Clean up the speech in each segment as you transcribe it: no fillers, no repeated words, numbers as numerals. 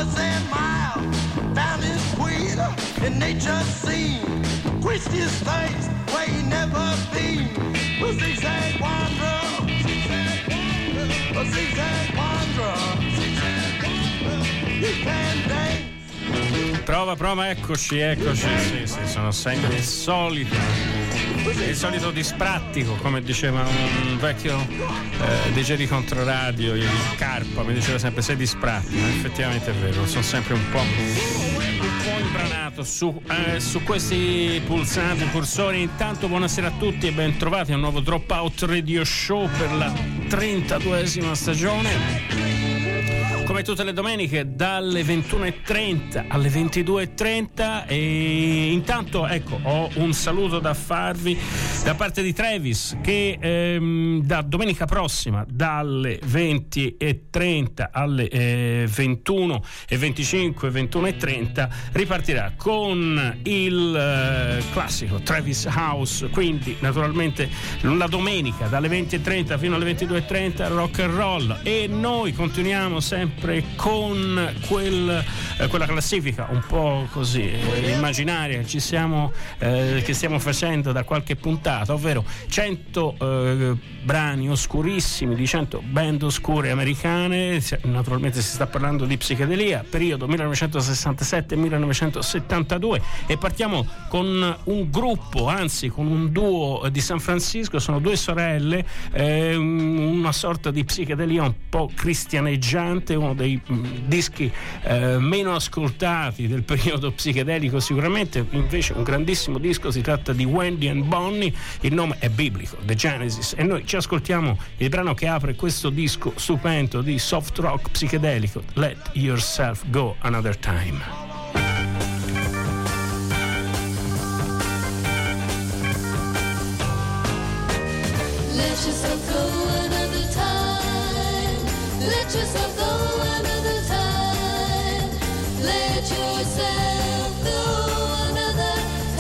rivers and miles, found his queen in nature's scene. Christy's face where he never been. A zigzag wanderer, a zigzag wanderer, he can dance. Prova, eccoci, sì, sono sempre il solito disprattico, come diceva un vecchio DJ di Controradio, il Carpa, mi diceva sempre sei disprattico, effettivamente è vero, sono sempre un po' imbranato su questi pulsanti, cursori. Intanto buonasera a tutti e ben trovati a un nuovo Dropout Radio Show per la 32esima stagione. Come tutte le domeniche dalle 21:30 alle 22:30 e intanto ecco ho un saluto da farvi da parte di Travis che da domenica prossima dalle 20:30 alle 21:25 21:30 ripartirà con il classico Travis House, quindi naturalmente la domenica dalle 20:30 fino alle 22:30 rock and roll, e noi continuiamo sempre con quella classifica un po' così immaginaria che stiamo facendo da qualche puntata, ovvero 100 brani oscurissimi di 100 band oscure americane. Naturalmente si sta parlando di psichedelia, periodo 1967-1972, e partiamo con un gruppo, anzi con un duo di San Francisco. Sono due sorelle, una sorta di psichedelia un po' cristianeggiante, uno dei dischi meno ascoltati del periodo psichedelico sicuramente, invece un grandissimo disco. Si tratta di Wendy and Bonnie, il nome è biblico, The Genesis, e noi ci ascoltiamo il brano che apre questo disco stupendo di soft rock psichedelico, Let Yourself Go Another Time. Let yourself go another time. Let yourself go another time. Let yourself go another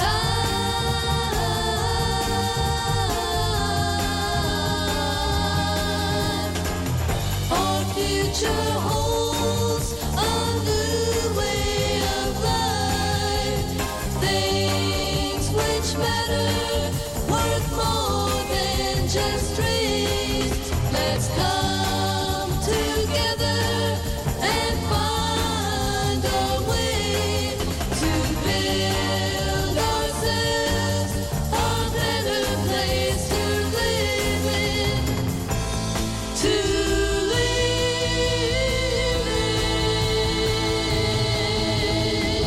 time. Our future holds a new way of life. Things which matter, worth more than just dreams. Let's come together and find a way to build ourselves a better place to live in, to live in.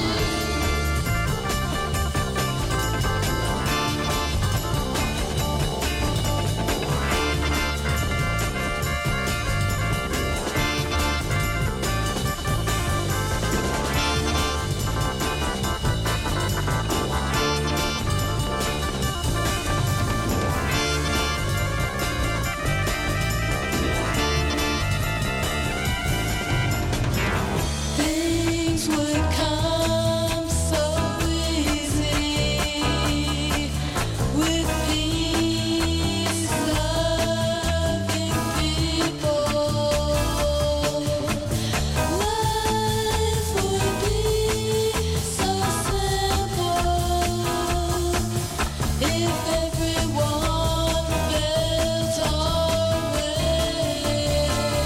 Things would come so easy with peace, loving people. Life would be so simple if everyone felt our way.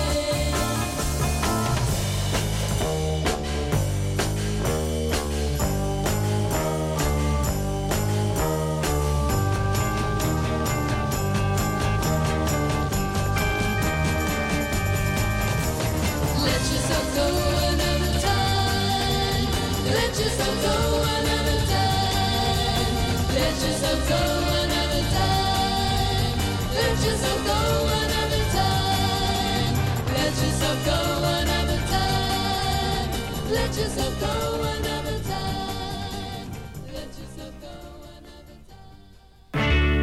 Let yourself go another time. Let yourself go another time. Let yourself go another time. Let yourself go another time. Let yourself go another time. Let yourself go another time. Let yourself go another time.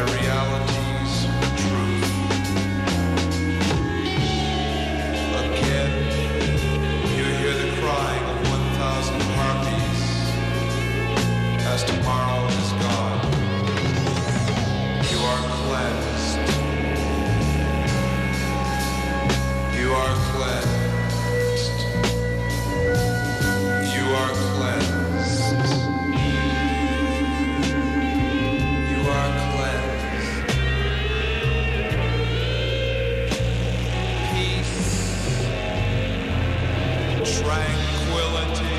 realities for truth. Again, you hear the crying of 1,000 harpies as tomorrow is gone. You are cleansed. You are cleansed. You are cleansed. You are cleansed. Peace, tranquility.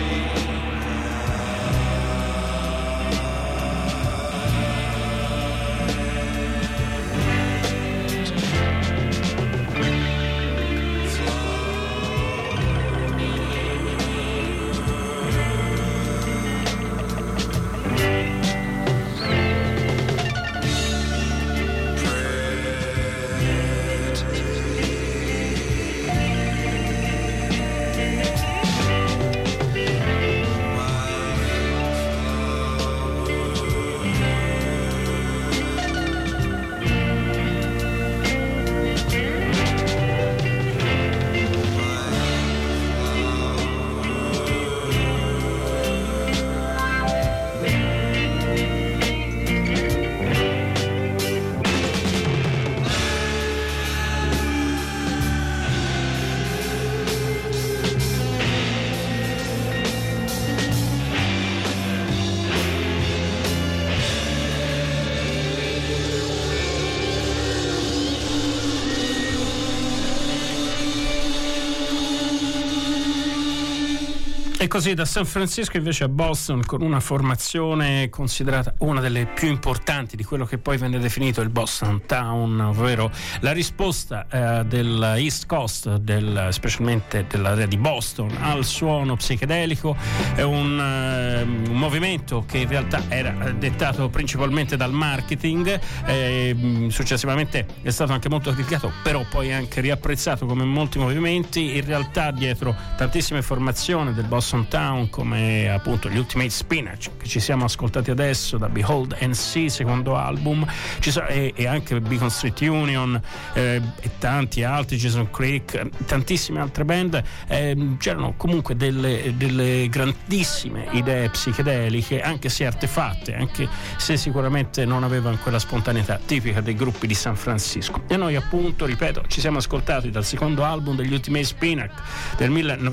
E così da San Francisco invece a Boston, con una formazione considerata una delle più importanti di quello che poi venne definito il Boston Town, ovvero la risposta del East Coast, specialmente dell'area di Boston, al suono psichedelico. È un movimento che in realtà era dettato principalmente dal marketing, successivamente è stato anche molto criticato, però poi anche riapprezzato come molti movimenti. In realtà dietro tantissime formazioni del Boston Town, come appunto gli Ultimate Spinach che ci siamo ascoltati adesso da Behold and See, secondo album, e anche Beacon Street Union, e tanti altri, Jason Creek, tantissime altre band. C'erano comunque delle grandissime idee psichedeliche, anche se artefatte, anche se sicuramente non avevano quella spontaneità tipica dei gruppi di San Francisco. E noi appunto, ripeto, ci siamo ascoltati dal secondo album degli Ultimate Spinach del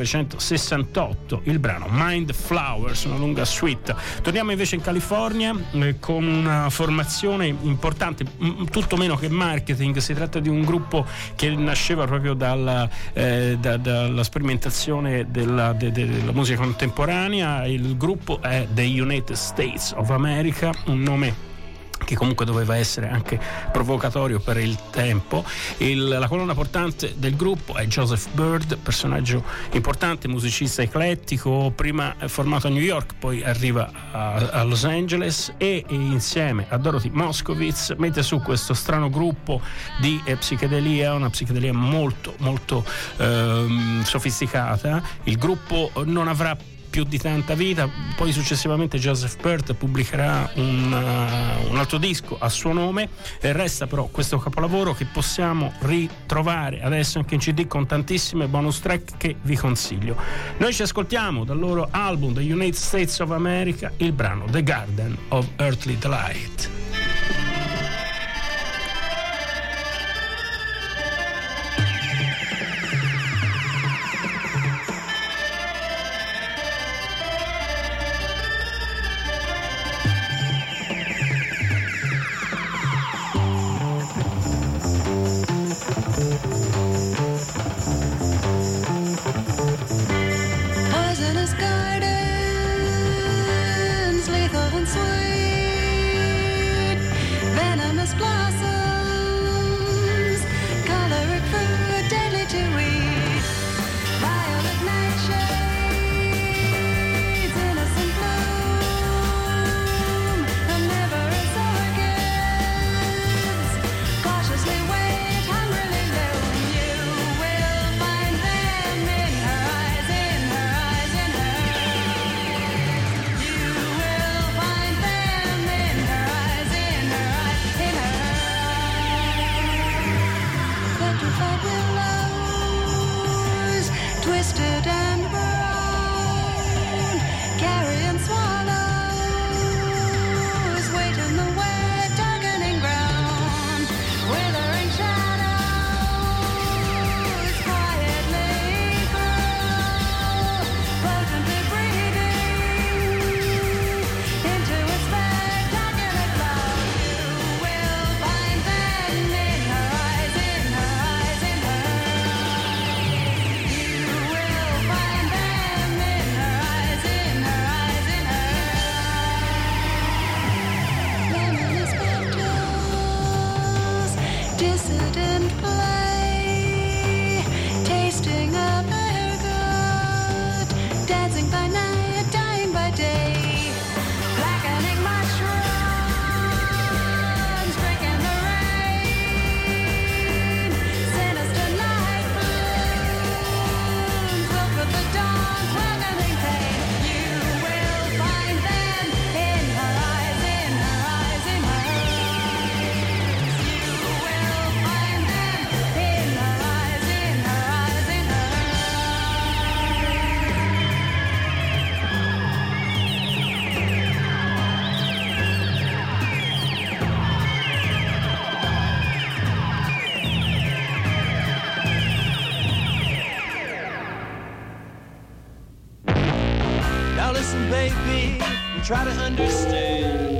1968 il brano Mind Flowers, una lunga suite. Torniamo invece in California con una formazione importante, tutto meno che marketing. Si tratta di un gruppo che nasceva proprio dalla sperimentazione della musica contemporanea. Il gruppo è The United States of America, un nome che comunque doveva essere anche provocatorio per il tempo. La colonna portante del gruppo è Joseph Byrd, personaggio importante, musicista eclettico, prima formato a New York, poi arriva a Los Angeles e insieme a Dorothy Moskowitz mette su questo strano gruppo di psichedelia, una psichedelia molto molto sofisticata. Il gruppo non avrà più di tanta vita, poi successivamente Joseph Byrd pubblicherà un altro disco a suo nome. Resta però questo capolavoro che possiamo ritrovare adesso anche in CD con tantissime bonus track che vi consiglio. Noi ci ascoltiamo dal loro album The United States of America il brano The Garden of Earthly Delight. Poisonous gardens, lethal and sweet. understand.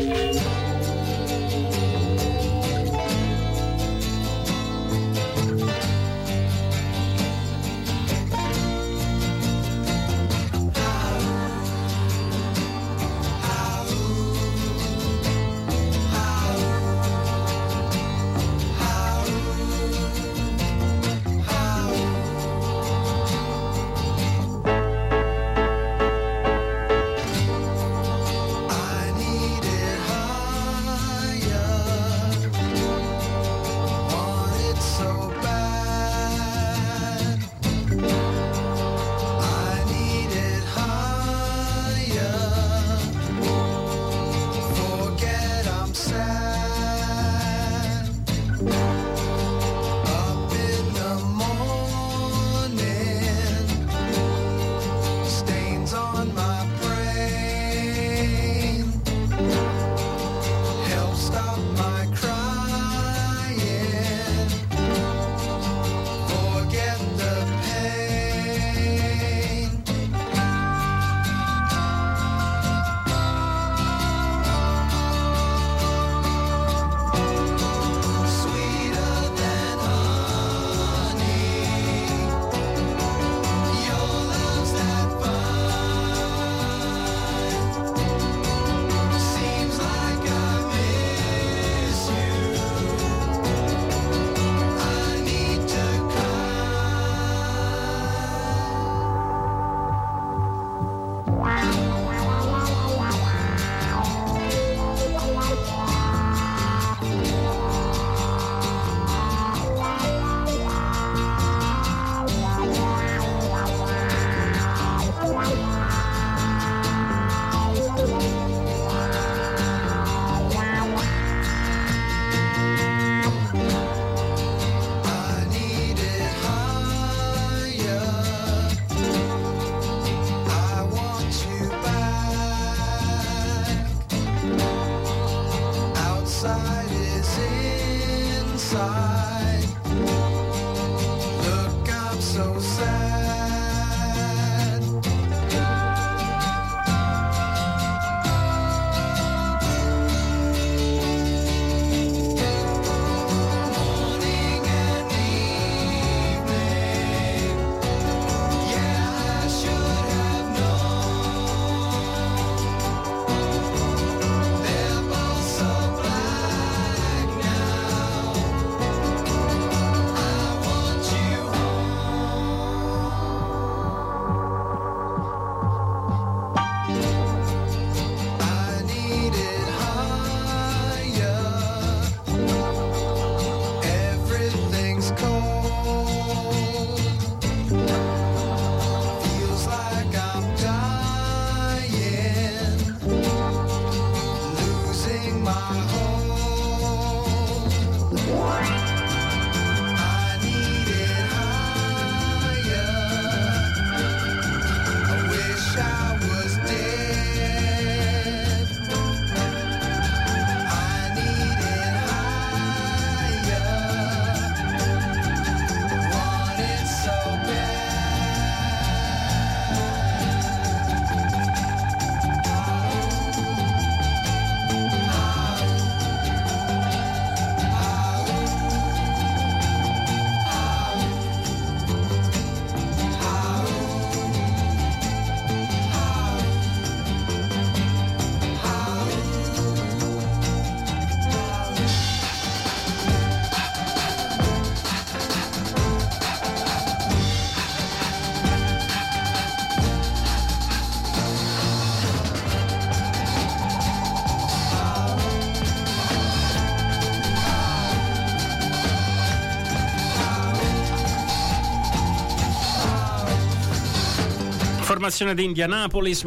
Formazione di Indianapolis,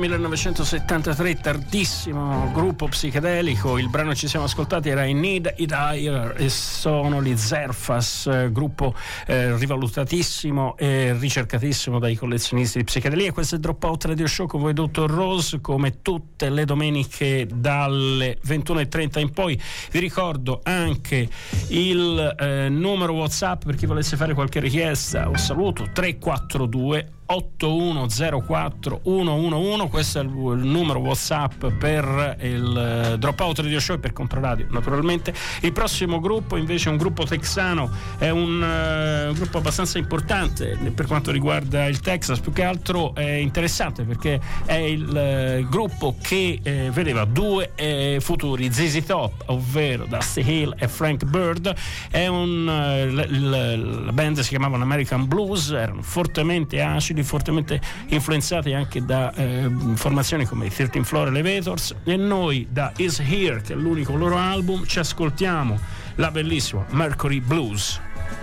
1973, tardissimo gruppo psichedelico. Il brano ci siamo ascoltati era I Need It Higher e sono gli Zerfas, gruppo rivalutatissimo e ricercatissimo dai collezionisti di psichedelia. Questo è Dropout Radio Show con voi, Dottor Rose, come tutte le domeniche dalle 21:30 in poi. Vi ricordo anche il numero WhatsApp per chi volesse fare qualche richiesta o saluto: 342 8104 111. Questo è il numero WhatsApp per il Dropout Radio Show e per Controradio naturalmente. Il prossimo gruppo invece è un gruppo texano, è un gruppo abbastanza importante per quanto riguarda il Texas, più che altro è interessante perché è il gruppo che vedeva due futuri ZZ Top, ovvero Dusty Hill e Frank Bird. È la band si chiamava American Blues, erano fortemente acidi, fortemente influenzati anche da formazioni come i 13 Floor Elevators, e noi da Is Here, che è l'unico loro album, ci ascoltiamo la bellissima Mercury Blues.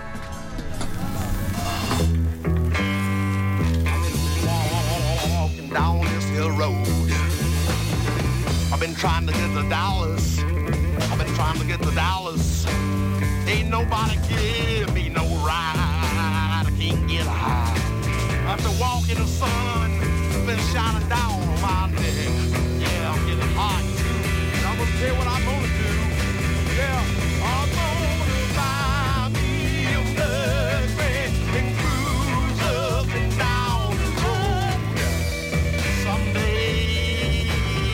Walking down this hill road, I've been trying to get the dollars. I've been trying to get the dollars. Ain't nobody give me no ride. I can't get high. After walking the sun, been shining down on my neck. Yeah, I'm getting hot. And I'm gonna tell you what I'm gonna do. Yeah, I'm gonna buy me a Mercury and cruise up and down the road someday.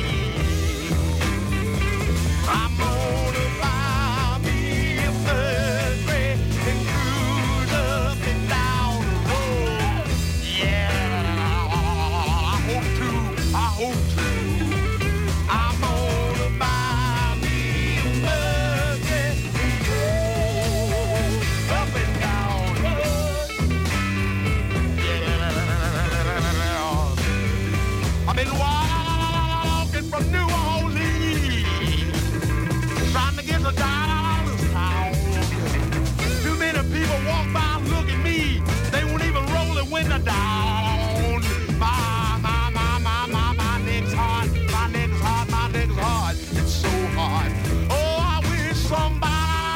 I'm gonna buy me a Mercury and cruise up and down the road. Yeah, I hope to. I'm gonna buy me a Mercury and cruise up and down the road. Yeah, I've been walking from New Orleans, trying to get the dollars town. Too many people walk by, look at me. They won't even roll the window down. My neck's hard. My neck's hard. My neck's hard. It's so hard. Oh, I wish somebody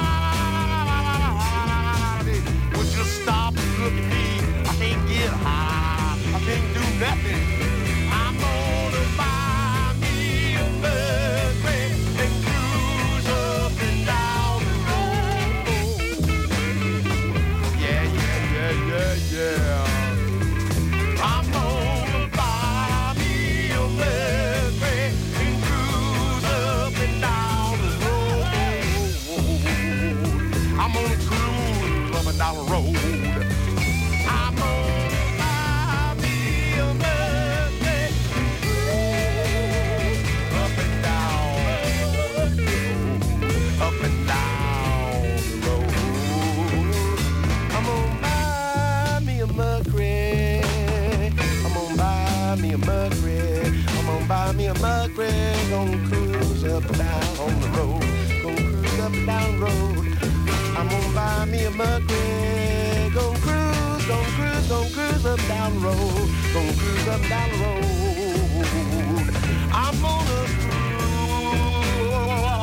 would just stop and look at me. I can't get high. I can't do nothing. I'm gonna buy me a Mercury and cruise up and down the road. Yeah. I'm gonna buy me a Mercury and cruise up and down the road. I'm gonna cruise up and down the road. I'm gonna buy me a Mercury and cruise up and down the road. I'm gonna buy me a Mercury. I'm gonna buy me a Mercury. I'm gonna buy me a Mercury. Gonna cruise up and down on the road. Gonna cruise up and down the road. I'm gonna buy me a Mercury. Gonna cruise up and down the road. Gonna cruise up and down the road. I'm gonna cruise.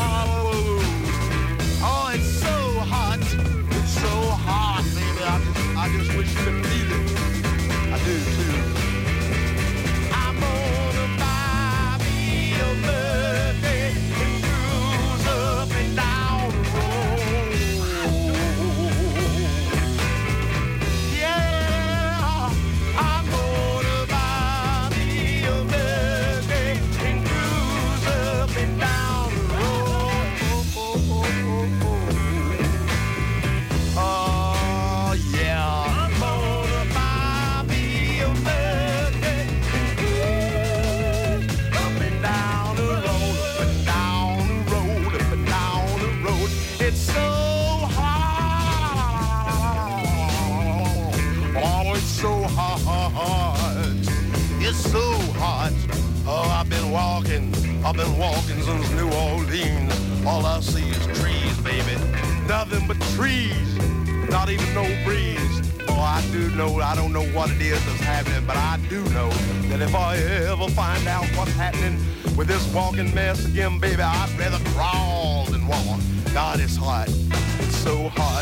Oh, it's so hot. It's so hot, baby. I just wish you could feel it. I do too. I'm gonna buy me a Mercury and cruise up and down the road. Yeah, I'm gonna buy me a Mercury and cruise up and down the road. Oh yeah. I'm gonna buy me a Mercury and cruise up and down the road, up and down the road, up and down the road. It's so hot. Oh, it's so hot. It's so hot. Oh, I've been walking since New Orleans. All I see is trees, baby. Nothing but trees. Not even no breeze. Oh, I do know, I don't know what it is that's happening, but I do know that if I ever find out what's happening with this walking mess again, baby, I'd rather crawl than walk. God, it's hot. It's so hot.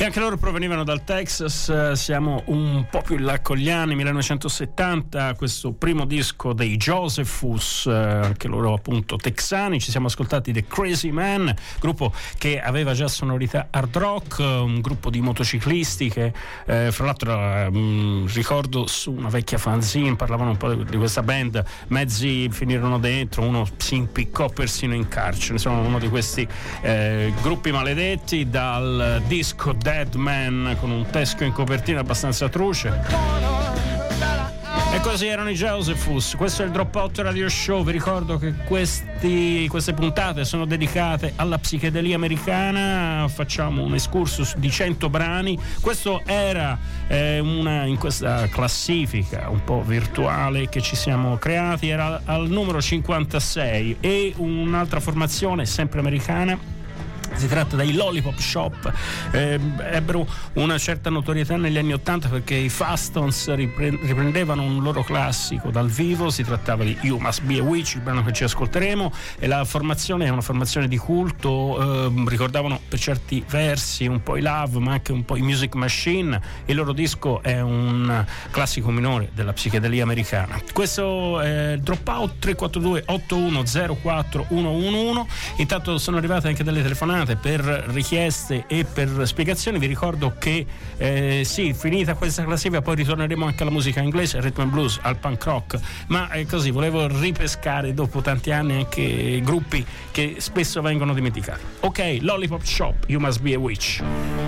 Anche loro provenivano dal Texas, siamo un po' più in là con gli anni 1970, questo primo disco dei Josephus, anche loro appunto texani. Ci siamo ascoltati The Crazy Man, gruppo che aveva già sonorità hard rock, un gruppo di motociclisti che fra l'altro ricordo su una vecchia fanzine parlavano un po' di questa band, mezzi finirono dentro, uno si impiccò persino in carcere, insomma uno di questi gruppi maledetti. Dal disco Dead Man, con un teschio in copertina abbastanza truce. E così erano i Josephus. Questo è il Dropout Radio Show. Vi ricordo che queste puntate sono dedicate alla psichedelia americana. Facciamo un excursus di 100 brani. Questo era in questa classifica un po' virtuale che ci siamo creati, era al numero 56. E un'altra formazione sempre americana, si tratta dei Lollipop Shop, ebbero una certa notorietà negli anni 80 perché i Fastons riprendevano un loro classico dal vivo. Si trattava di You Must Be a Witch, il brano che ci ascolteremo, e la formazione è una formazione di culto, ricordavano per certi versi un po' i Love ma anche un po' i Music Machine. Il loro disco è un classico minore della psichedelia americana. Questo è Dropout 342 8104 111. Intanto sono arrivate anche delle telefonate per richieste e per spiegazioni. Vi ricordo che sì, finita questa classifica poi ritorneremo anche alla musica inglese, al rhythm and blues, al punk rock, ma così volevo ripescare dopo tanti anni anche gruppi che spesso vengono dimenticati. Ok, Lollipop Shop, You Must Be a Witch.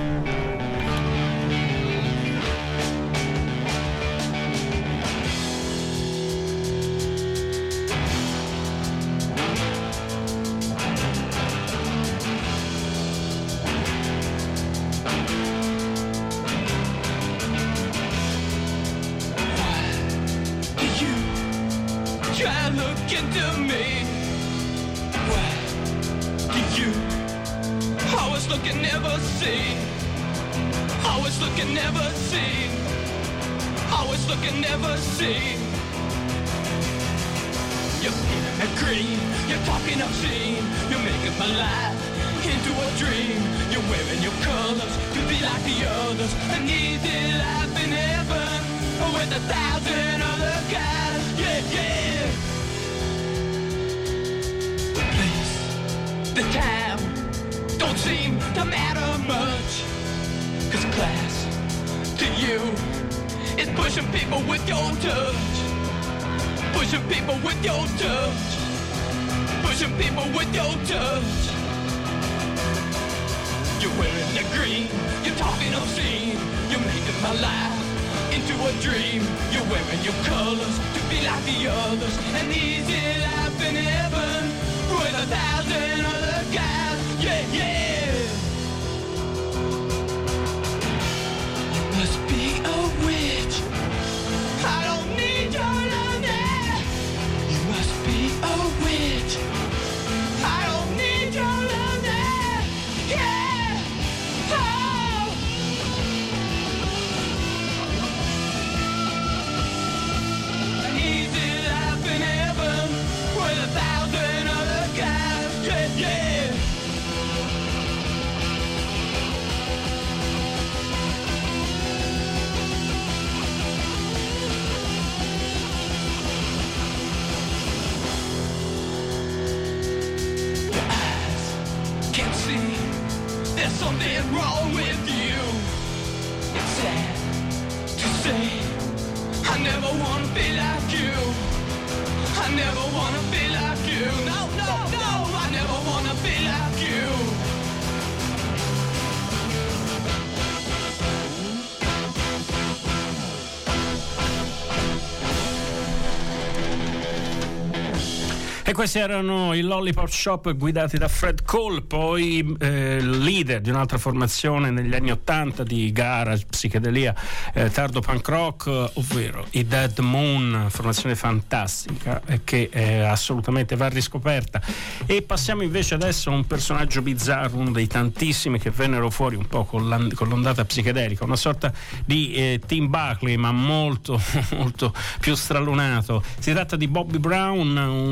E questi erano i Lollipop Shop guidati da Fred Cole, poi leader di un'altra formazione negli anni 80 di garage, psichedelia, tardo punk rock, ovvero i Dead Moon, formazione fantastica che assolutamente va riscoperta. E passiamo invece adesso a un personaggio bizzarro, uno dei tantissimi che vennero fuori un po' con l'ondata psichedelica, una sorta di Tim Buckley ma molto molto più stralunato. Si tratta di Bobby Brown, un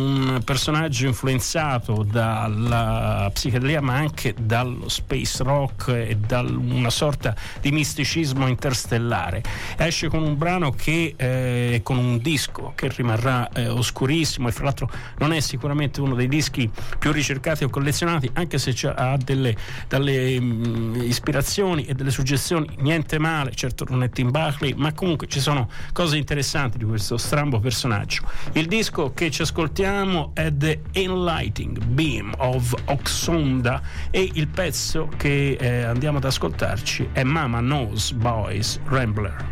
personaggio influenzato dalla psichedelia ma anche dallo space rock e da una sorta di misticismo interstellare. Esce con un brano che con un disco che rimarrà oscurissimo, e fra l'altro non è sicuramente uno dei dischi più ricercati o collezionati, anche se ha dalle ispirazioni e delle suggestioni niente male. Certo non è Tim Buckley, ma comunque ci sono cose interessanti di questo strambo personaggio. Il disco che ci ascoltiamo è The Enlightening Beam of Oxonda, e il pezzo che andiamo ad ascoltarci è Mama Knows Boys Rambler.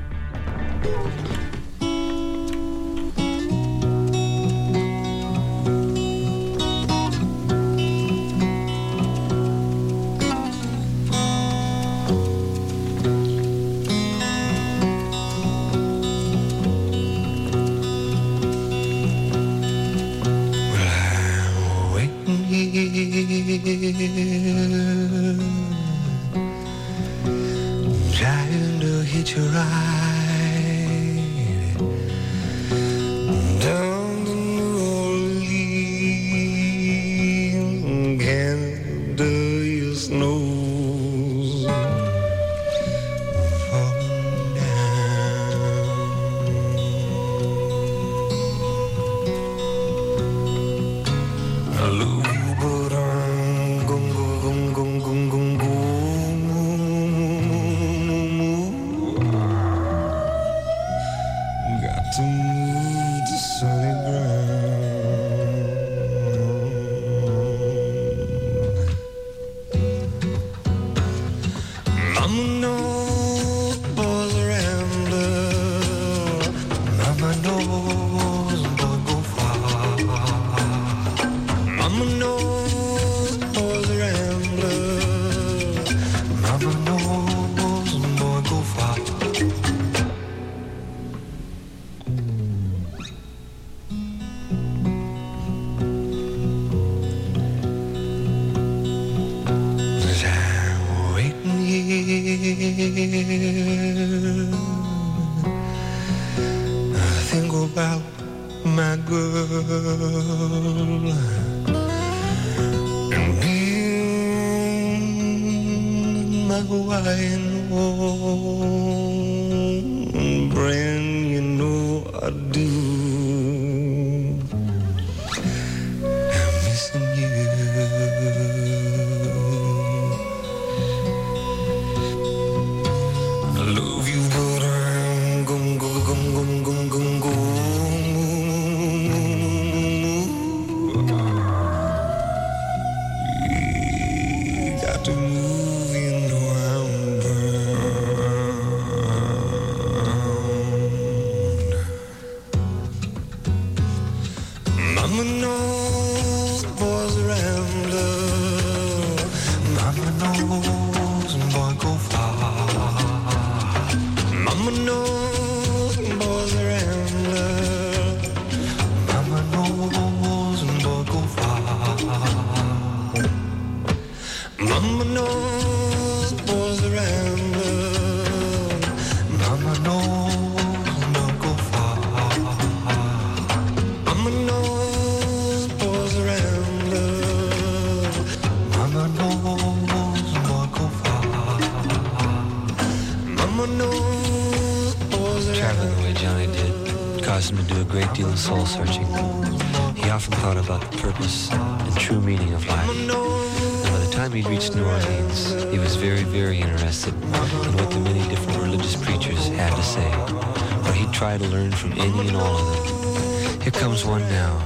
Trying to hitch a ride down to New Orleans, Canada, your snows falling down. I love you, but I'm gung gung gung gung gung gung. To move to sunny ground. Mama knows boys are rambler. Mama knows boy go far. Mama knows boys are rambler. Mama knows boy go far. I think about my girl and being my wine warm brand, you know I do. I'm missing you. Love you, but I'm gung gung gung gung gung gung gung. Got to move, you know I'm burned. Mama knows boys are rambler. Mama knows boy go far. Mama knows boys are rambler. Mama knows boy go far. Mama knows boys are rambler. Mama knows boy go far. Mama knows boys are rambler. Mama knows boy go far. Mama knows boys are Traveling the way Johnny did caused him to do a great deal of soul searching. He often thought about the purpose and true meaning of life. And by the time he'd reached New Orleans, he was very, very interested in what the many different religious preachers had to say. For he'd try to learn from any and all of them. Here comes one now.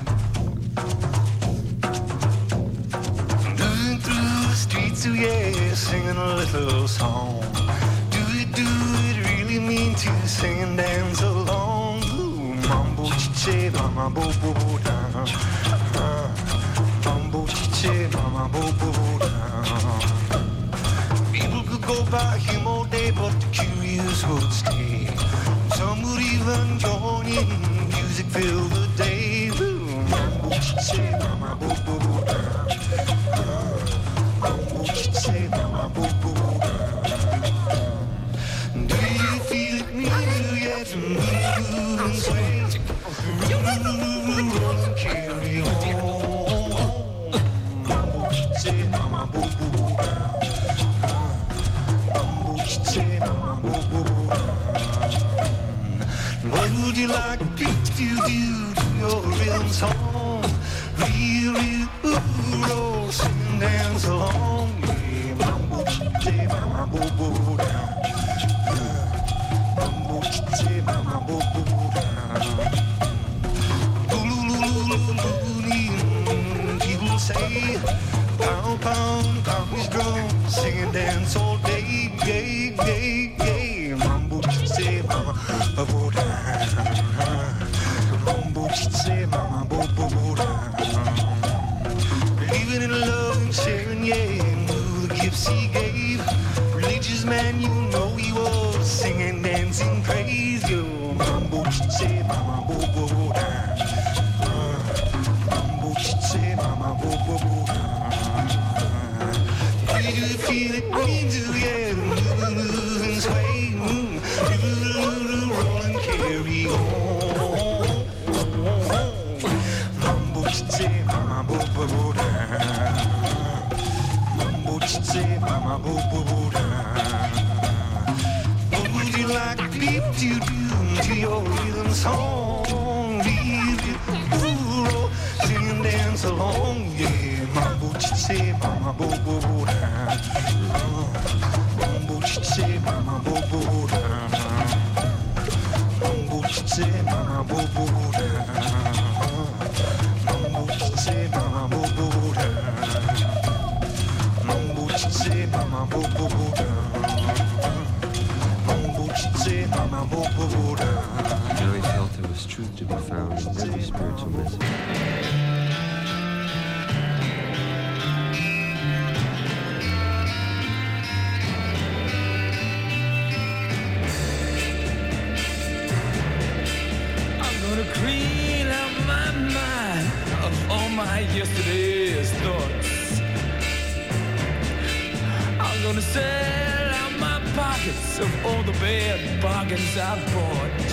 moving through the streets, oh yeah, singing a little song. Do it really mean to sing and dance along? Ooh, mambo chiche, mama bo bo down. Mambo chiche, mama bo bo down. People could go by him all day, but the curious would stay. Some would even join in, music fill the day. Ooh, mambo chiche, mama bo bo down. Mambo chiche, mama bo bo down. Do you feel it move? Yeah, to move and sway. Carry on. Mambo chitty, mama boo boo down. Mambo chitty, mama boo boo down. What would you like Pete to do to your rhythm song? Real, roll, sing and dance along. Yeah, mambo chitty, mama boo boo down. Mambo chitty, mama boo boo down. People say, pound, pound, coffee's drum, sing and dance all day, yay, yay, yay. Mambo chitty, mama boo down. Mambo chitty, mama boo boo down. Believing in love and sharing, yeah, and who the gifts he gave. Religious man, you know he was singing, dancing praise. Yo, mambo chitty, mama boo boo down. Mambo chitty, mama boo boo down. Do you feel it? We do, yeah. Move and sway, roll and carry on. Mambo chitty, mama boo boo down. Mambo chitty, mama boo boo down. What would you like me to do to your rhythm song? Leave you, sing and dance along, yeah. Mambo chitty, mama boo boo down. Mambo chitty, mama boo boo down. Mambo chitty, mama boo boo down. Mambo chitty, mama boo boo down. Mambo chitty, mama boo boo down. Mambo chitty, mama boo boo down. Now he felt there was truth to be found in every spiritual message. Clean out my mind of all my yesterday's thoughts. I'm gonna sell out my pockets of all the bad bargains I've bought.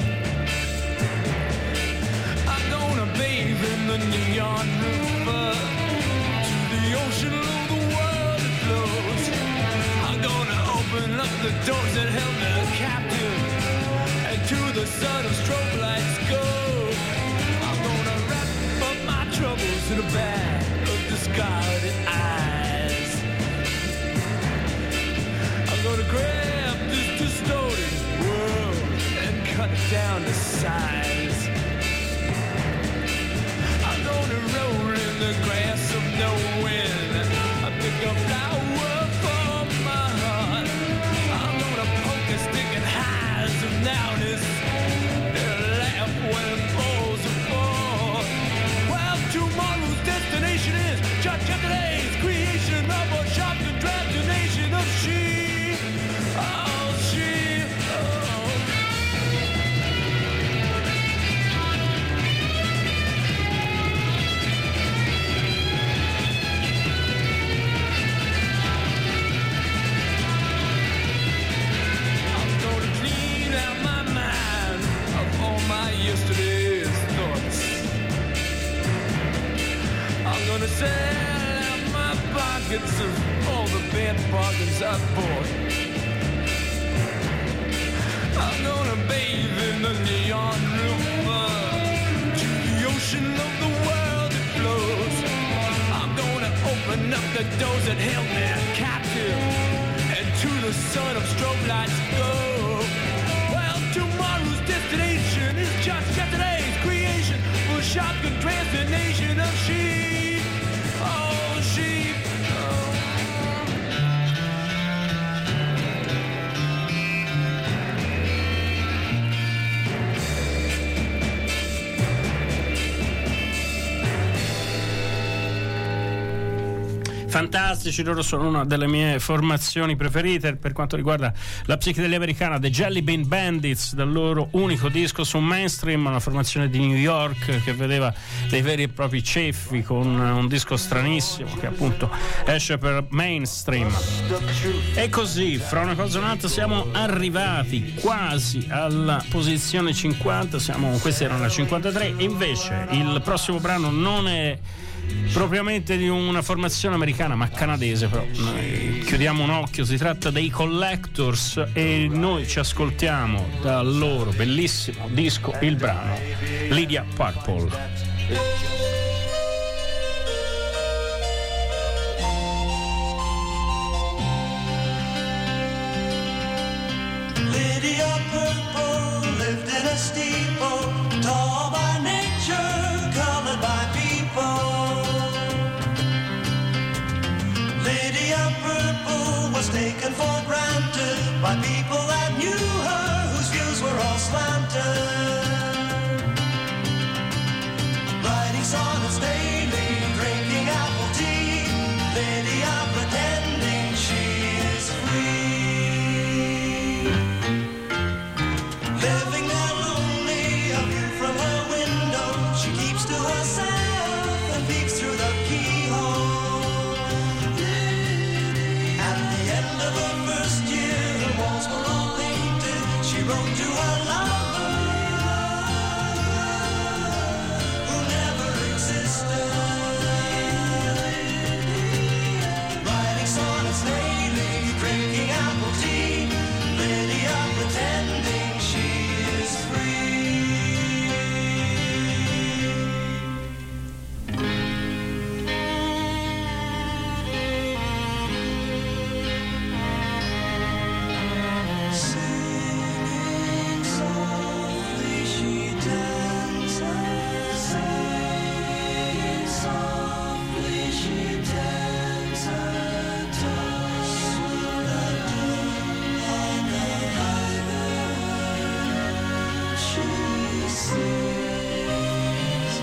I'm gonna bathe in the neon river to the ocean of the world it flows. I'm gonna open up the doors that held me captive, and to the sun of strobe lights go. I'm gonna wrap up my troubles in a bag of discarded eyes. I'm gonna grab this distorted world and cut it down to size. I'm gonna roll in the grass of no wind. I pick a flower for my heart. I'm gonna poke a stick in highs of nowness and laugh when it falls apart. Well, tomorrow's destination is just yesterday's creation of a sharp contrastination of she. Oh, she. Oh. Yesterday's thoughts. I'm gonna sell out my pockets of all the bad bargains I bought. I'm gonna bathe in the neon river to the ocean of the world that flows. I'm gonna open up the doors that held me captive, and to the sun of strobe lights go. Well, tomorrow's destination is just yesterday's creation, a sharp contrastination of sheep. Oh, sheep. Fantastici, loro sono una delle mie formazioni preferite per quanto riguarda la psichedelia americana, The Jelly Bean Bandits, dal loro unico disco su Mainstream, una formazione di New York che vedeva dei veri e propri ceffi con un disco stranissimo che appunto esce per Mainstream. E così, fra una cosa e un'altra, siamo arrivati quasi alla posizione 50, questi erano la 53, e invece il prossimo brano non è propriamente di una formazione americana ma canadese, però chiudiamo un occhio, si tratta dei Collectors e noi ci ascoltiamo dal loro bellissimo disco il brano Lydia Purple. Lydia Purple lived in a steeple, tall by nature, colored by people. Lydia Purple was taken for granted by people that knew her, whose views were all slanted. Writing sonnets daily, drinking apple tea, Lydia pretending she is free. Living there lonely, a view from her window, she keeps to herself and peeks through the keyhole. At the end of her first year, the walls were all painted. She wrote to her lover, who never existed. Writing sonnets daily, drinking apple tea, Lydia pretending she is free. Singing softly she dances, singing softly she dances, dust will not do on the highway she sings.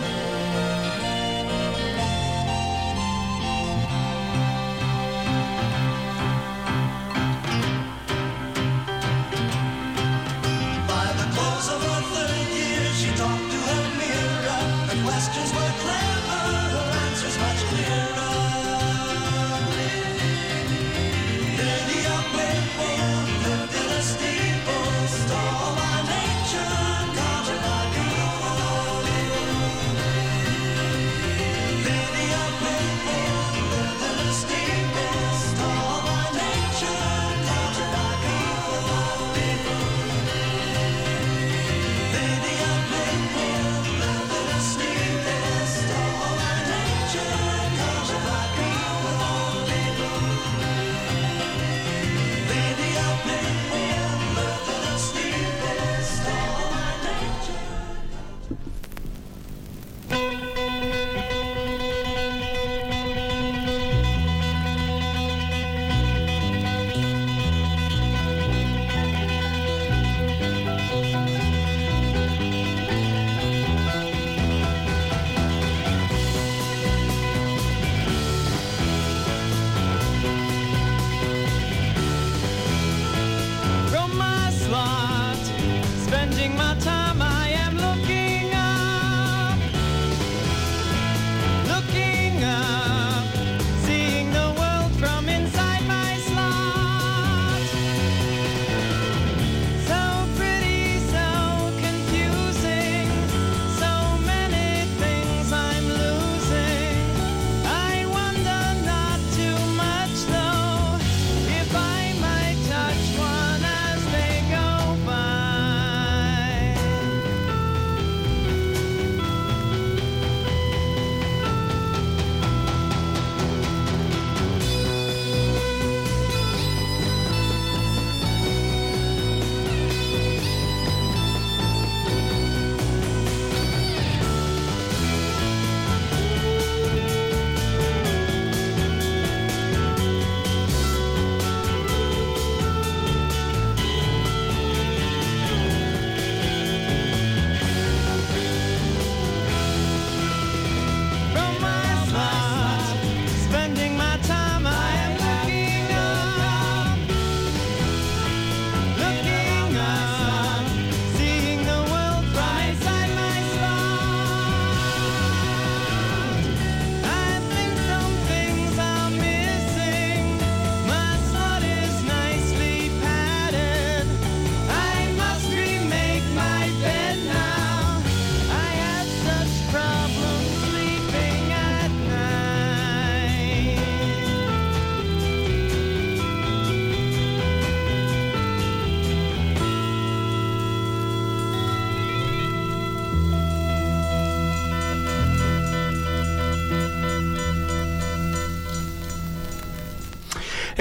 By the close of her third year, she talked to her mirror. Her questions were clever, her answers much clearer. Lydia Purple lived in a steeple, tall by nature, colored by people. Lydia Purple lived in a steeple, tall by nature, colored by people. Lydia Purple lived in a steeple, tall by nature, colored by people. Lydia Purple lived in a steeple, tall by nature. From my slot, spending my time, I am looking up, seeing the world from inside my slot. So pretty, so confusing, so many things I'm losing. I wonder not too much though, if I might touch one as they go by.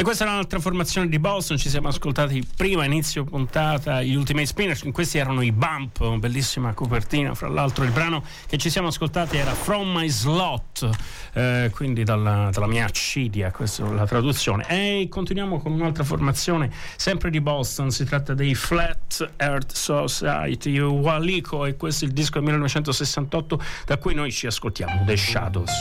E questa era un'altra formazione di Boston. Ci siamo ascoltati prima, inizio puntata, gli Ultimate Spinners. Questi erano i Bump, bellissima copertina. Fra l'altro il brano che ci siamo ascoltati era From My Slot, quindi dalla mia accidia, questa è la traduzione. E continuiamo con un'altra formazione sempre di Boston. Si tratta dei Flat Earth Society Walico, e questo è il disco del 1968 da cui noi ci ascoltiamo, The Shadows.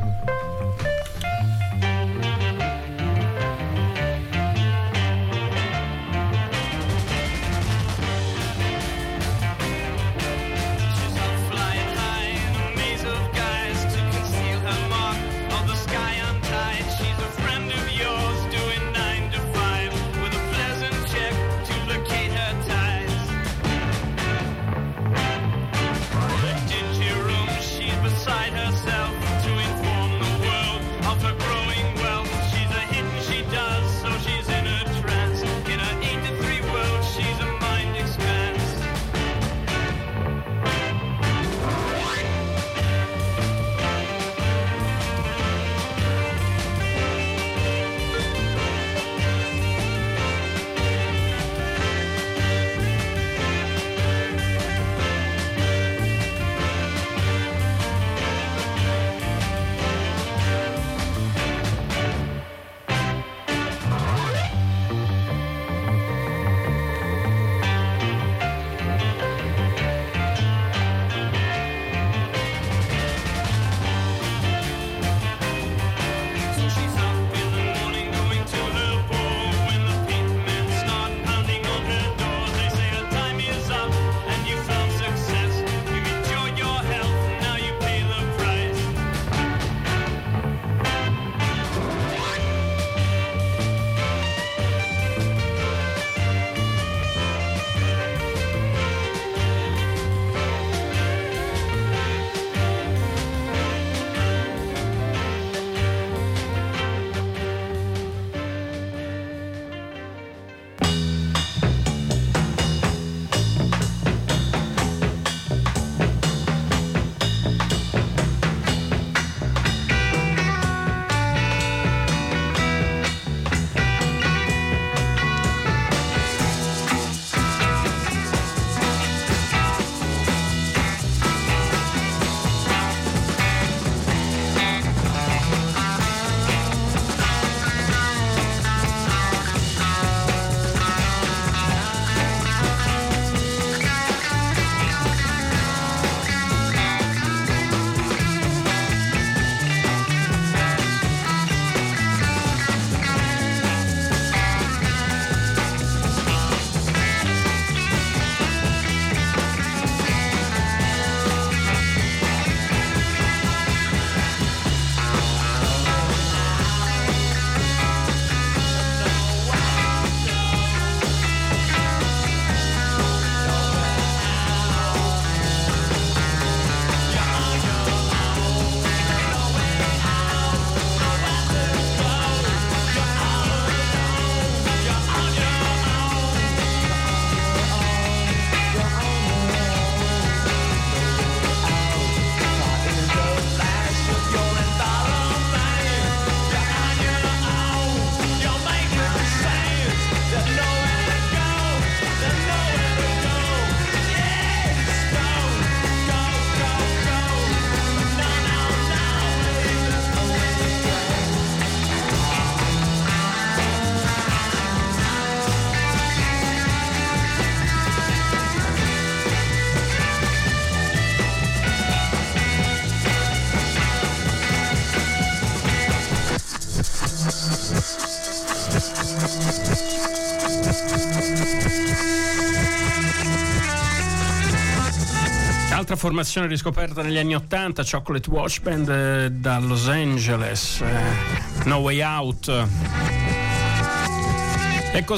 Altra formazione riscoperta negli anni 80, Chocolate Watch Band da Los Angeles, No Way Out. E così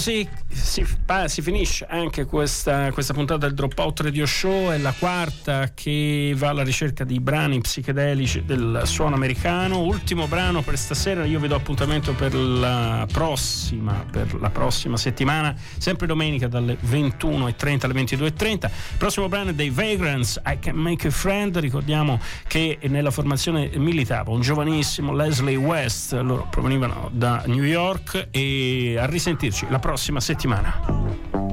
si finisce anche questa puntata del Dropout Radio Show. È la quarta che va alla ricerca di brani psichedelici del suono americano. Ultimo brano per stasera, io vi do appuntamento per la prossima settimana, sempre domenica dalle 21:30 alle 22:30. Il prossimo brano è dei Vagrants, I Can Make a Friend. Ricordiamo che nella formazione militava un giovanissimo Leslie West, loro provenivano da New York, e a risentirci la prossima settimana.